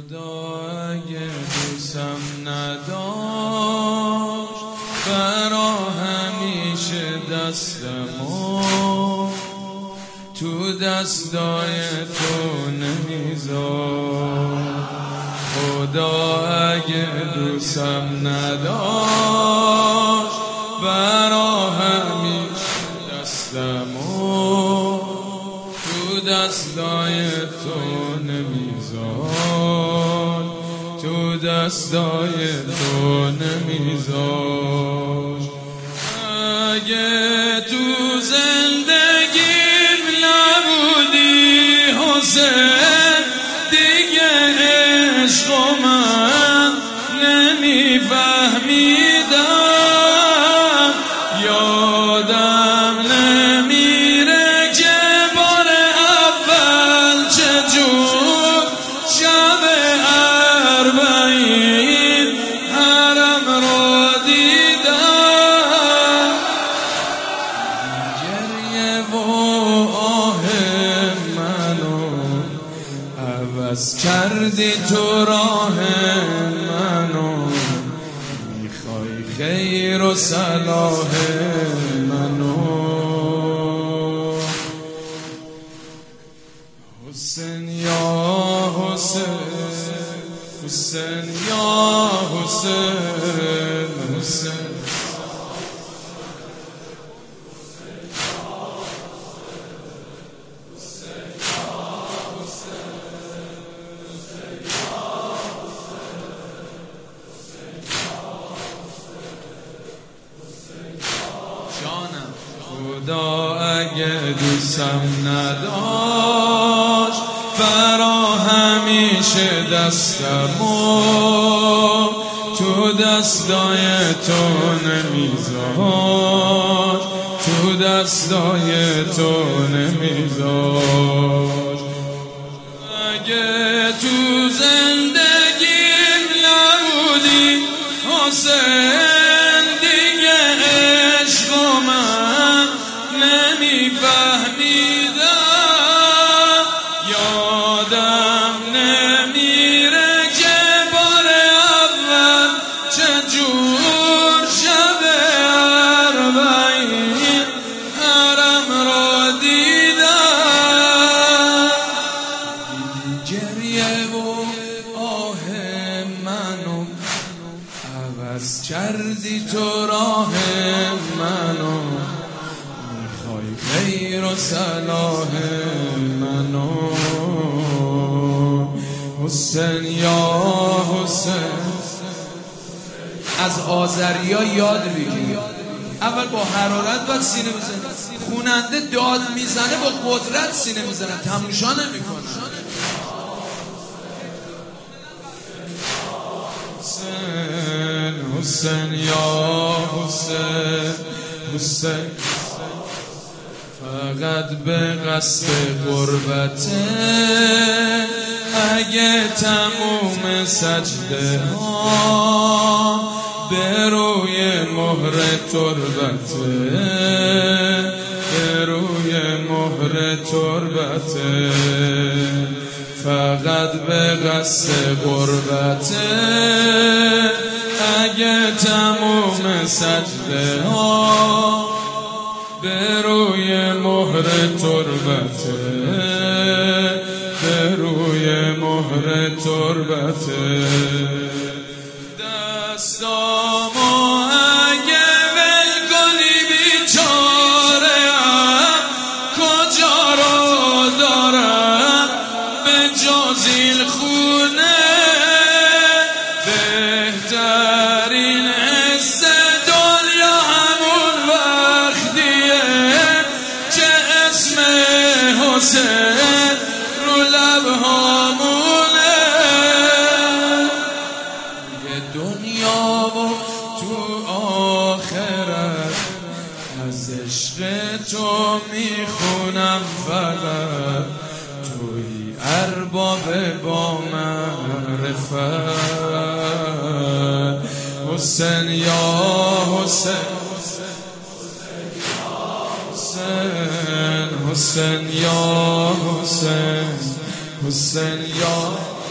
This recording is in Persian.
خدا اگه دوستم نداشت برا همیشه دستمو تو دستای تو نمیذار. خدا اگه دوستم نداشت برا همیشه دستمو تو دستای تو نمیذار، تو دستای تو نمیذار. اگه تو زندگیم نبودی حسین دیگه عشق من نمیفهمیدم. یادم نمیره که بار اول چجور شب اربعین حرم رو دیدم. گریه و آه منو عوض کردی تو راه منو، میخوای خیر و صلاح منو. حسین یا حسین، حسین یا حسین، حسین خدا اگه دوستم نداشت برا همیشه دستمو تو دستای تو نمیذار، تو دستای تو نمیذار. اگه تو زندگیم نبودی حسین دیگه عشق من نمیفهمیدم. یادم نمیره که بار اول چجور شب اربعین حرم را دیدم. گریه و آه منو عوض کردی تو راه منو، میخوای خیر و صلاح منو. حسین یا حسین. از آذریا یاد بگیر، اول با حرارت باید سینه بزنه، خوننده داد میزنه با قدرت سینه میزنه، تموشا نمیکنه. حسین حسین یا حسین، حسین فقط به قصد قربته. اگه تموم سجده ها به روی مهر تربته، به روی مهر تربته، فقط به قصد قربته. اگه تموم سجده ها به روی مهر تربته، به روی مهر تربته. دستامو اگه ول کنی بیچاره‌ام کجا رو دارم به جز این خونه. بهترین حس دنیا همون وقتیه که اسم حسین رو لبهامونه. یه دنیا و تو آخرت از عشق تو میخونم، فقط توی ارباب با معرفت. حسین یا حسین، حسین یا حسین، حسین یا